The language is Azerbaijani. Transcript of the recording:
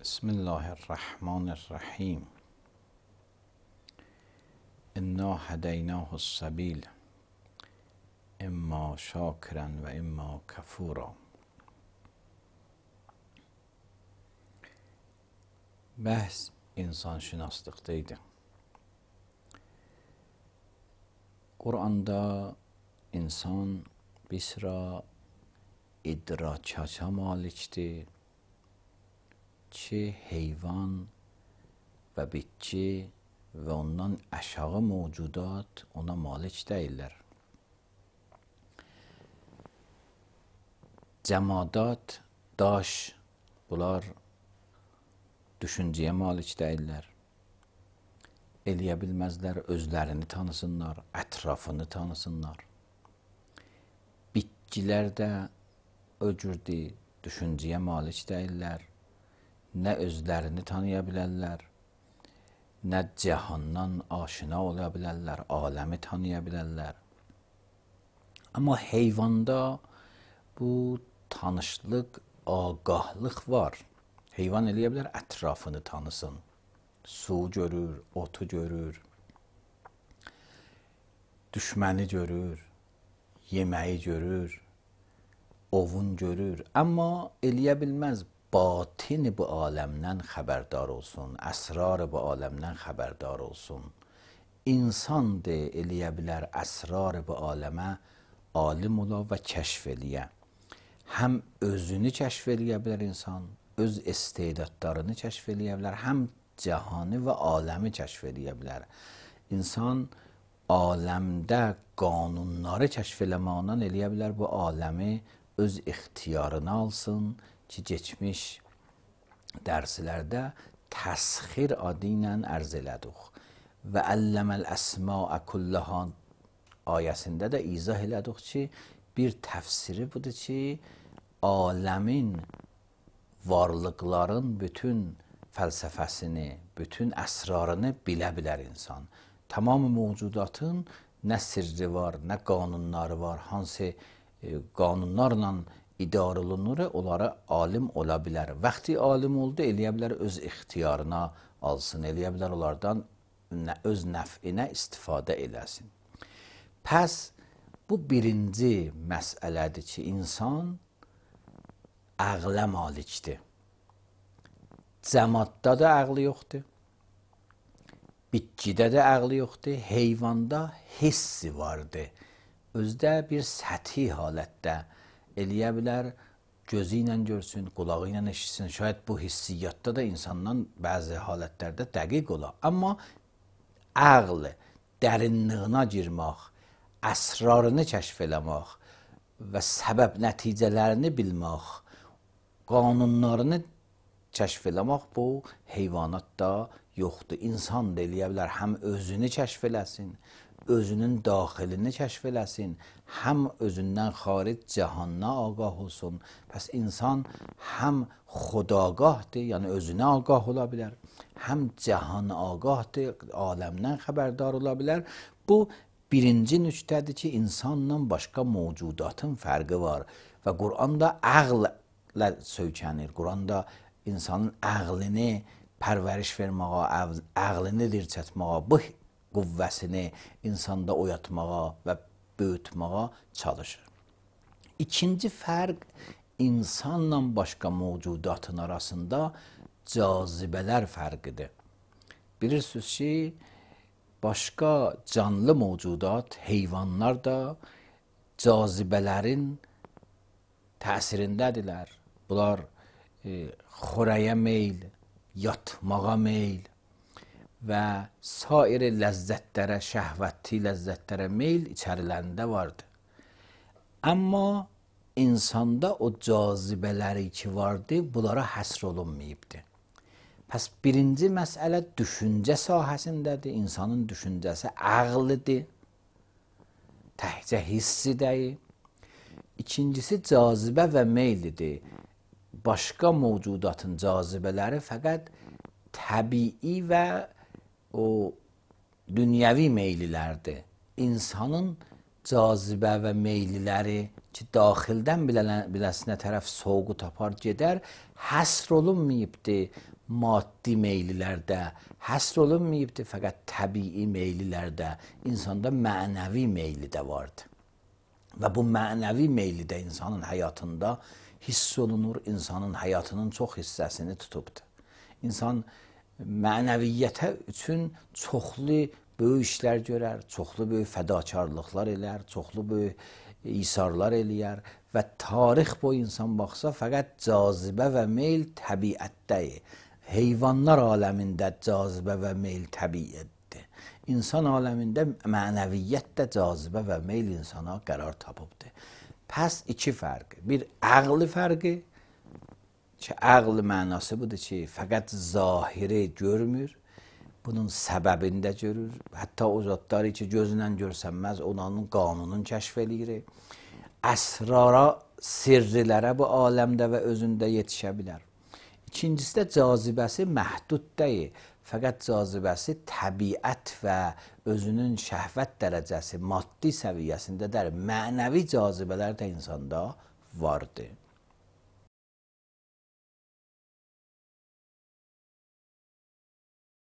بسم الله الرحمن الرحیم. انا هدیناه السبیل اما شاکرا و اما کفورا. Bəhs insanşünaslıq idi. Quranda insan bir sıra idraka malikdir ki, heyvan və bitki və ondan aşağı mövcudat ona malik deyirlər. Cəmadat, daş, bunlar düşüncəyə malik deyirlər. Eləyə bilməzlər, özlərini tanısınlar, ətrafını tanısınlar. Bitkilər də o cürdür, düşüncəyə malik deyirlər. Nə özlərini tanıya bilərlər, nə cəhandan aşina ola bilərlər, aləmi tanıya bilərlər. Amma heyvanda bu tanışlıq, ağahlıq var. Heyvan eləyə bilər, ətrafını tanısın. Su görür, otu görür, düşməni görür, yeməyi görür, ovun görür. Amma eləyə bilməz, batini bu aləmdən xəbərdar olsun, əsrar bu aləmdən xəbərdar olsun. İnsan de eləyə bilər, əsrar bu aləmə alim ola və kəşf eləyə. Həm özünü kəşf eləyə bilər insan, öz istedadlarını kəşf eləyə bilər, həm cəhanı və aləmi kəşf eləyə bilər. İnsan aləmdə qanunları kəşf eləməklə eləyə bilər, bu aləmi öz ixtiyarına alsın ki, keçmiş dərslərdə təsxir adı ilə ərz elədik. Və əlləməl əsmaə kullaha ayəsində də izah elədik ki, bir təfsiri budur ki, aləmin, varlıqların bütün fəlsəfəsini, bütün əsrarını bilə bilər insan. Tamam mövcudatın nə sirri var, nə qanunları var, hansı qanunlarla idarə olunur, onlara alim ola bilər. Vaxtı alim oldu, eləyə bilər öz ixtiyarına alsın, eləyə bilər onlardan öz nəfinə istifadə eləsin. Pəs bu birinci məsələdir ki, insan əqlə malikdir. Cəmadda da əqli yoxdur, bitkidə də əqli yoxdur, heyvanda hissi vardır. Özdə bir səthi halətdə eləyə bilər, gözü ilə görsün, qulağı ilə eşitsin. Şayad bu hissiyyatda da insandan bəzi halətlərdə dəqiq ola. Amma əql, dərinliyinə girmək, əsrarını kəşf eləmək və səbəb nəticələrini bilmək, qanunlarını kəşf eləmək bu heyvanatda yoxdur. İnsan da eləyə bilər, həm özünü kəşf eləsin, özünün daxilini kəşf eləsin, həm özündən xaric cəhanna ağah olsun. Pəs insan həm xudagahdır, yəni özünə ağah ola bilər, həm cəhan ağahdır, aləmdən xəbərdar ola bilər. Bu birinci nüqtədir ki, insanla başqa mövcudatın fərqi var və Quranda əqlə söykənir. Quranda insanın əqlini pərvəriş verməyə, əqlini dirçətməyə, bu qüvvəsini insanda oyatmağa və böyütməyə çalışır. İkinci fərq insanla başqa mövcudatın arasında cazibələr fərqidir. Bilirsiniz ki, başqa canlı mövcudat, heyvanlar da cazibələrin təsirindədirlər. Bunlar xorəyə meyl, yatmağa meyl və sair ləzzətlərə, şəhvəti ləzzətlərə meyl içərilərində vardır. Amma insanda o cazibələri ki vardır, bunlara həsr olunmayıbdır. Pəs birinci məsələ düşüncə sahəsindədir. İnsanın düşüncəsi əqlidir, təhcə hissi deyil. İkincisi cazibə və meylidir. Başqa mövcudatın cazibələri fəqət təbii və o dünyəvi meylilərdir. İnsanın cazibə və meyliləri ki, daxildən biləsinə tərəf soğuğu tapar gedər, həsr olunmayıbdır. maddi meyillərdə həsr olunmayıbdır, fəqət təbii meyillərdə insanda mənəvi meyli də vardır. Və bu mənəvi meyli də insanın həyatında hiss olunur, insanın həyatının çox hissəsini tutubdur. İnsan mənəviyyətə üçün çoxlu böyük işlər görər, çoxlu böyük fədakarlıqlar elər, çoxlu böyük isarlar eləyər və tarix boyu insan baxsa fəqət cazibə və meyl təbiətdəyir. Heyvanlar aləmində cazibə və meyl təbiətdir. İnsan aləmində mənəviyyət də cazibə və meyl insana qərar tapıbdır. Pəs iki fərqi. Bir əqli fərqi ki, əqli mənası budur ki, fəqət zahiri görmür, bunun səbəbində görür. Hətta o zatları ki, gözlə görsənməz, onların qanununu kəşf eləyir. Əsrara, sirrilərə bu aləmdə və özündə yetişə bilər. İkincisi də cazibəsi məhdud deyil, fəqət cazibəsi təbiət və özünün şəhvət dərəcəsi maddi səviyyəsində də mənəvi cazibələr də insanda vardır.